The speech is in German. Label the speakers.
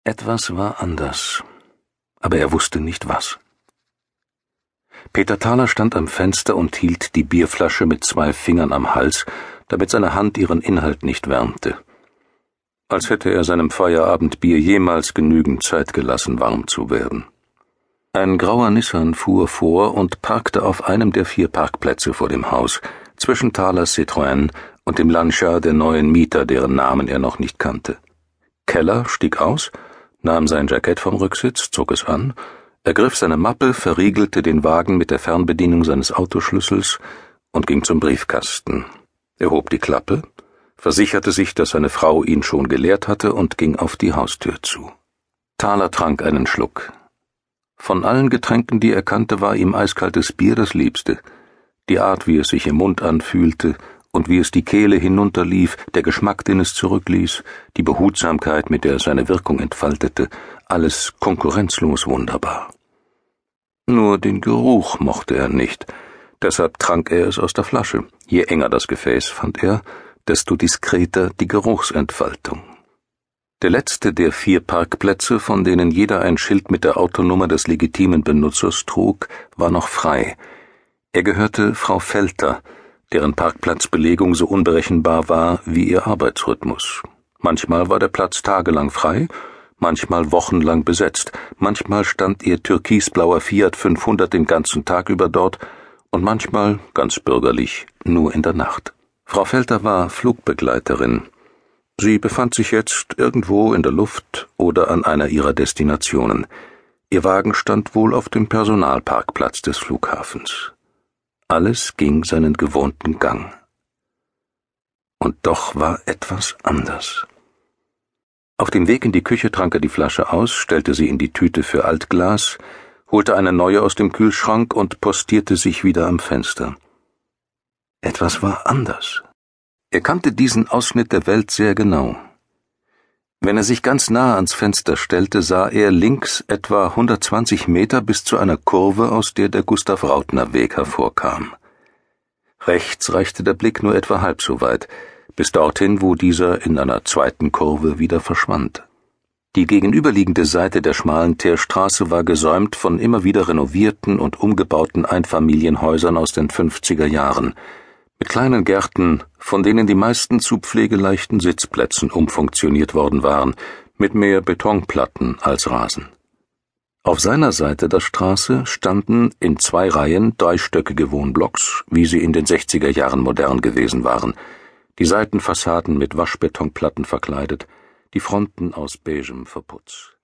Speaker 1: Etwas war anders, aber er wusste nicht was. Peter Thaler stand am Fenster und hielt die Bierflasche mit 2 Fingern am Hals, damit seine Hand ihren Inhalt nicht wärmte. Als hätte er seinem Feierabendbier jemals genügend Zeit gelassen, warm zu werden. Ein grauer Nissan fuhr vor und parkte auf einem der 4 Parkplätze vor dem Haus, zwischen Thalers Citroën und dem Lancia der neuen Mieter, deren Namen er noch nicht kannte. Keller stieg aus, nahm sein Jackett vom Rücksitz, zog es an, ergriff seine Mappe, verriegelte den Wagen mit der Fernbedienung seines Autoschlüssels und ging zum Briefkasten. Er hob die Klappe, versicherte sich, dass seine Frau ihn schon geleert hatte und ging auf die Haustür zu. Thaler trank einen Schluck. Von allen Getränken, die er kannte, war ihm eiskaltes Bier das Liebste. Die Art, wie es sich im Mund anfühlte und wie es die Kehle hinunterlief, der Geschmack, den es zurückließ, die Behutsamkeit, mit der es seine Wirkung entfaltete, alles konkurrenzlos wunderbar. Nur den Geruch mochte er nicht, deshalb trank er es aus der Flasche. Je enger das Gefäß, fand er, desto diskreter die Geruchsentfaltung. Der letzte der 4 Parkplätze, von denen jeder ein Schild mit der Autonummer des legitimen Benutzers trug, war noch frei. Er gehörte Frau Velter, deren Parkplatzbelegung so unberechenbar war wie ihr Arbeitsrhythmus. Manchmal war der Platz tagelang frei, manchmal wochenlang besetzt, manchmal stand ihr türkisblauer Fiat 500 den ganzen Tag über dort und manchmal, ganz bürgerlich, nur in der Nacht. Frau Velter war Flugbegleiterin. Sie befand sich jetzt irgendwo in der Luft oder an einer ihrer Destinationen. Ihr Wagen stand wohl auf dem Personalparkplatz des Flughafens. Alles ging seinen gewohnten Gang. Und doch war etwas anders. Auf dem Weg in die Küche trank er die Flasche aus, stellte sie in die Tüte für Altglas, holte eine neue aus dem Kühlschrank und postierte sich wieder am Fenster. Etwas war anders. Er kannte diesen Ausschnitt der Welt sehr genau. Wenn er sich ganz nah ans Fenster stellte, sah er links etwa 120 Meter bis zu einer Kurve, aus der der Gustav-Rautner-Weg hervorkam. Rechts reichte der Blick nur etwa halb so weit, bis dorthin, wo dieser in einer zweiten Kurve wieder verschwand. Die gegenüberliegende Seite der schmalen Teerstraße war gesäumt von immer wieder renovierten und umgebauten Einfamilienhäusern aus den 50er Jahren, mit kleinen Gärten, von denen die meisten zu pflegeleichten Sitzplätzen umfunktioniert worden waren, mit mehr Betonplatten als Rasen. Auf seiner Seite der Straße standen in 2 Reihen 3-stöckige Wohnblocks, wie sie in den 60er Jahren modern gewesen waren, die Seitenfassaden mit Waschbetonplatten verkleidet, die Fronten aus beigem Verputz.